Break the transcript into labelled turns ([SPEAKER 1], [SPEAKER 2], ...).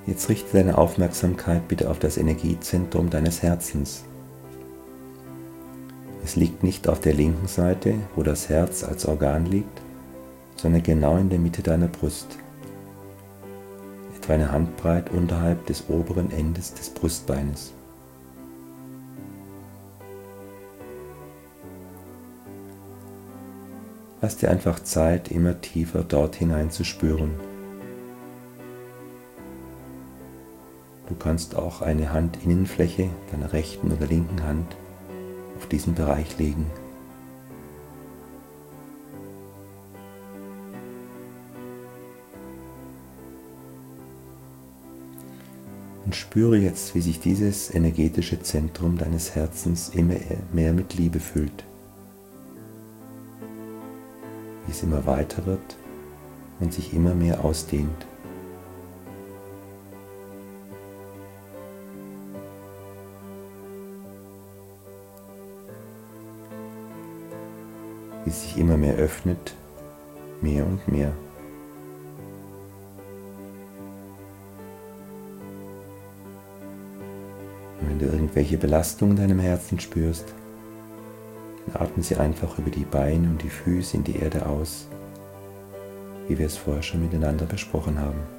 [SPEAKER 1] Jetzt richte deine Aufmerksamkeit bitte auf das Energiezentrum deines Herzens. Es liegt nicht auf der linken Seite, wo das Herz als Organ liegt, sondern genau in der Mitte deiner Brust, etwa eine Handbreit unterhalb des oberen Endes des Brustbeines. Lass dir einfach Zeit, immer tiefer dort hinein zu spüren. Du kannst auch eine Handinnenfläche deiner rechten oder linken Hand auf diesen Bereich legen. Und spüre jetzt, wie sich dieses energetische Zentrum deines Herzens immer mehr mit Liebe füllt. Wie es immer weiter wird und sich immer mehr ausdehnt. Wie es sich immer mehr öffnet, mehr und mehr. Und wenn du irgendwelche Belastung in deinem Herzen spürst, dann atme sie einfach über die Beine und die Füße in die Erde aus, wie wir es vorher schon miteinander besprochen haben.